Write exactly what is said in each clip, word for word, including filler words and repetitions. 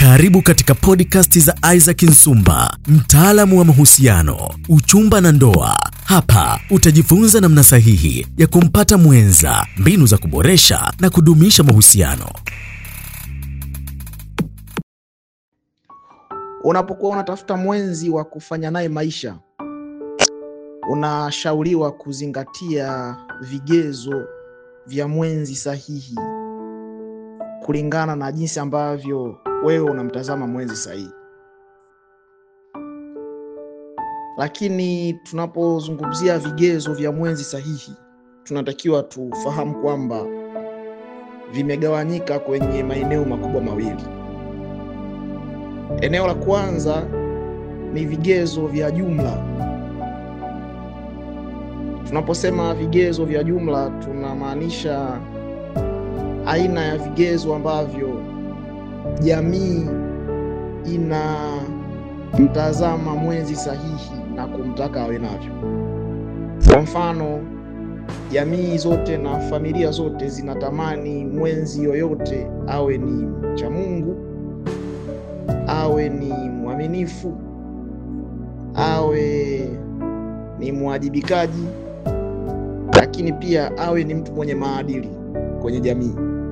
Karibu katika podcast za Isaac Nsumba, mtaalamu wa mahusiano, uchumba na ndoa. Hapa utajifunza namna sahihi ya kumpata mwenza, mbinu za kuboresha na kudumisha mahusiano. Unapokuwa unatafuta mwenzi wa kufanya naye maisha, unashauriwa kuzingatia vigezo vya mwenzi sahihi kulingana na jinsi ambavyo wewe unamtazama mwenzi sahihi. Lakini tunapozungumzia vigezo vya mwenzi sahihi, tunatakiwa tufahamu kwamba vimegawanyika kwenye maeneo makubwa mawili. Eneo la kwanza ni vigezo vya jumla. Tunaposema vigezo vya jumla, tunamaanisha aina ya vigezo ambavyo jamii ina mtazama mwenzi sahihi na kumtaka awe navyo. Kwa mfano, jamii zote na familia zote zinatamani mwenzi yoyote awe ni mcha Mungu, awe ni mwaminifu, awe ni mwajibikaji, lakini pia awe ni mtu mwenye maadili kwenye jamii.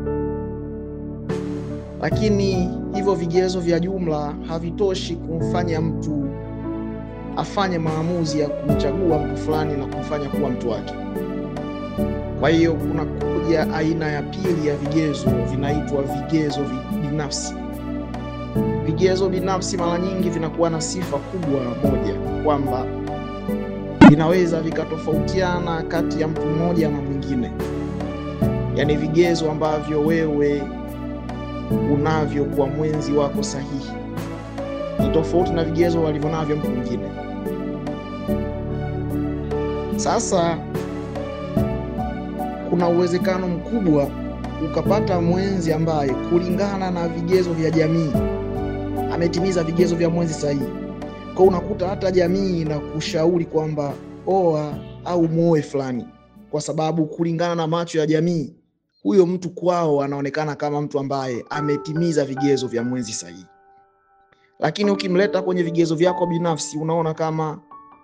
Lakini hivyo vigezo vya jumla havitoshi kumfanya mtu afanye maamuzi ya kumchagua mtu fulani na kumfanya kuwa mtu wake. Kwa hiyo kuna kuja aina ya pili ya vigezo, vinaitwa vigezo binafsi. Vigezo binafsi mara nyingi vinakuwa na sifa kubwa moja, kwamba vinaweza vikatofautiana kati ya mtu mmoja na mwingine. Yaani vigezo ambavyo wewe unavyo kwa mwenzi wako sahihi ni tofauti na vigezo walivyonavyo mtu mwingine. Sasa kuna uwezekano mkubwa ukapata mwenzi ambaye kulingana na vigezo vya jamii ametimiza vigezo vya mwenzi sahihi. Kwa unakuta hata jamii inakushauri kwamba oa au muoe fulani, kwa sababu kulingana na macho ya jamii huyo mtu kwao anaonekana kama mtu ambaye ametimiza vigezo vya mwenzi sahihi. Lakini ukimleta kwenye vigezo vyako binafsi, unaona kama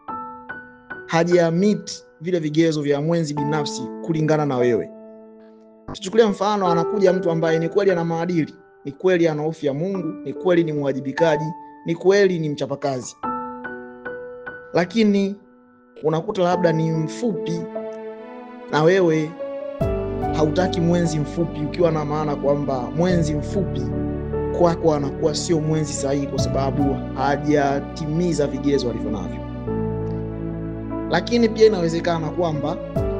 hajamit vile vigezo vya mwenzi binafsi kulingana na wewe. Tuchukulie mfano, anakuja mtu ambaye ni kweli ana maadili, ni kweli ana hofu ya Mungu, ni kweli ni mwajibikaji, ni kweli ni mchapakazi. Lakini unakuta labda ni mfupi, na wewe hautaki mwenzi mfupi, ukiwa na maana kwamba mwenzi mfupi kwako kwa anakuwa sio mwenzi sahihi kwa sababu hajatimiza vigezo alivyonavyo. Lakini pia inawezekana kwamba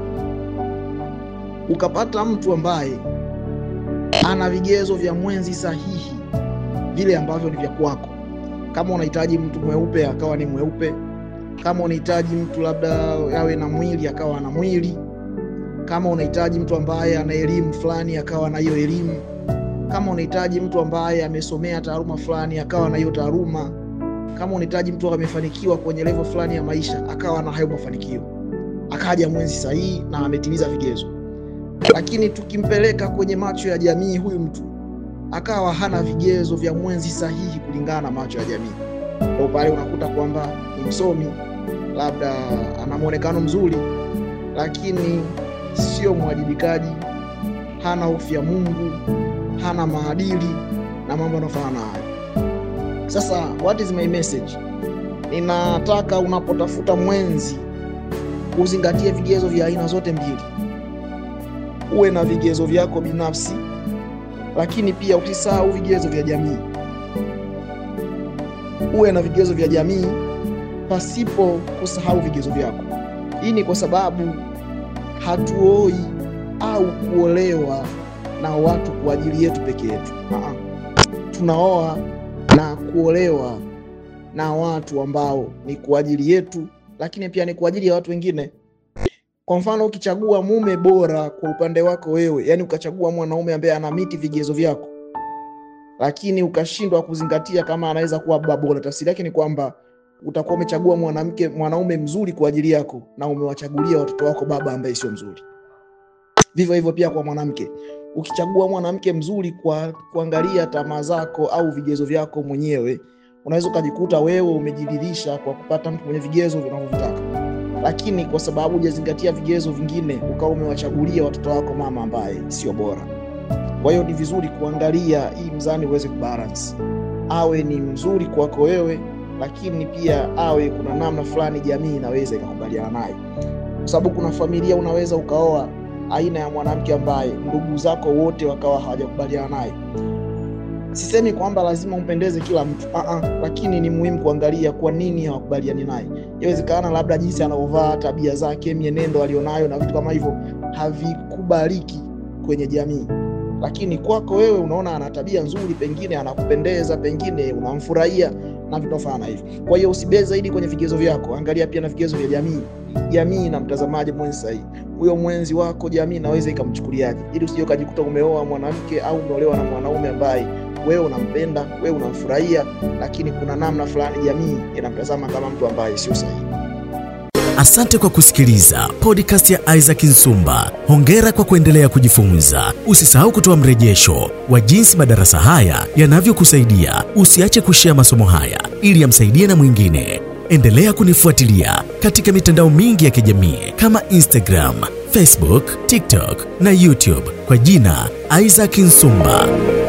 ukapata mtu ambaye ana vigezo vya mwenzi sahihi vile ambavyo ni vya kwako. Kama unahitaji mtu mweupe, akawa ni mweupe. Kama unahitaji mtu labda awe na mwili, akawa na mwili. Kama unahitaji mtu ambaye ana elimu fulani, akawa na hiyo elimu. Kama unahitaji mtu ambaye amesomea taaluma fulani, akawa na hiyo taaluma. Kama unahitaji mtu amefanikiwa kwenye level fulani ya maisha, akawa na hayo mafanikio. Akaja mwenzi sahihi na ametimiza vigezo. Lakini tukimpeleka kwenye macho ya jamii, huyu mtu akawa hana vigezo vya mwenzi sahihi kulingana na macho ya jamii. Ndio pale unakuta kwamba ni msomi, labda ana muonekano mzuri, lakini sio mwajibikaji, hana hofu ya Mungu, hana maadili na mambo yanayofanana hayo. Sasa what is my message? Ninataka unapotafuta mwenzi uzingatie vigezo vya aina zote mbili. Uwe na vigezo vyako binafsi, lakini pia usisahau vigezo vya jamii. Uwe na vigezo vya jamii pasipo kusahau vigezo vyako. Hii ni kwa sababu hatuoi au kuolewa na watu kwa ajili yetu peke yetu. Aa, tunaoa na kuolewa na watu ambao ni kwa ajili yetu, lakini pia ni kwa ajili ya watu wengine. Kwa mfano, ukichagua mume bora kwa upande wako wewe, yani ukachagua mwanaume ambaye anamiti vigezo vyako, lakini ukashindwa kuzingatia kama anaweza kuwa baba bora, tafsiri yake ni kwamba utakuwa umechagua mwanamke mwanaume mzuri kwa ajili yako na umewachagulia watoto wako baba ambaye sio mzuri. Vivyo hivyo pia kwa mwanamke, ukichagua mwanamke mzuri kwa kuangalia tamaa zako au vigezo vyako mwenyewe, unaweza kujikuta wewe umejiridhisha kwa kupata mtu mwenye vigezo vinavyotaka. Lakini kwa sababu hujazingatia vigezo vingine, ukao umewachagulia watoto wako mama ambaye sio bora. Kwa hiyo ni vizuri kuangalia hii mzani uweze kubalance. Awe ni mzuri kwako wewe, lakini pia awe kuna namna fulani jamii inaweza ikakubaliana naye. Kwa sababu kuna familia unaweza ukaoa aina ya mwanamke ambaye ndugu zako wote wakawa hawajakubaliana naye. Sisemi kwamba lazima umpendeze kila mtu, a a, lakini ni muhimu kuangalia kwa nini hawakubaliani naye. Inawezekana labda jinsi anavovaa, tabia zake, mienendo alionayo na vitu kama hivyo havikubaliki kwenye jamii. Lakini kwako wewe unaona ana tabia nzuri, pengine anakupendeza, pengine unamfurahia na vitu kama hivyo. Kwa hiyo usibeze zaidi kwenye vigezo vyako, angalia pia na vigezo vya jamii. Jamii na mtazamaji mwenzi sahihi. Huyo mwenzi wako jamii inaweza ikamchukuliaje, ili usije ukajikuta umeoa mwanamke au umeolewa na mwanaume ambaye wewe unampenda, wewe unamfurahia, lakini kuna namna fulani jamii inamtazama kama mtu ambaye sio sahihi. Asante kwa kusikiliza podcast ya Isaac Nsumba. Hongera kwa kuendelea kujifunza. Usisahau kutoa mrejesho wa jinsi madarasa haya yanavyokusaidia. Usiache kushare masomo haya ili yamsaidie na mwingine. Endelea kunifuatilia katika mitandao mingi ya kijamii kama Instagram, Facebook, TikTok na YouTube kwa jina Isaac Nsumba.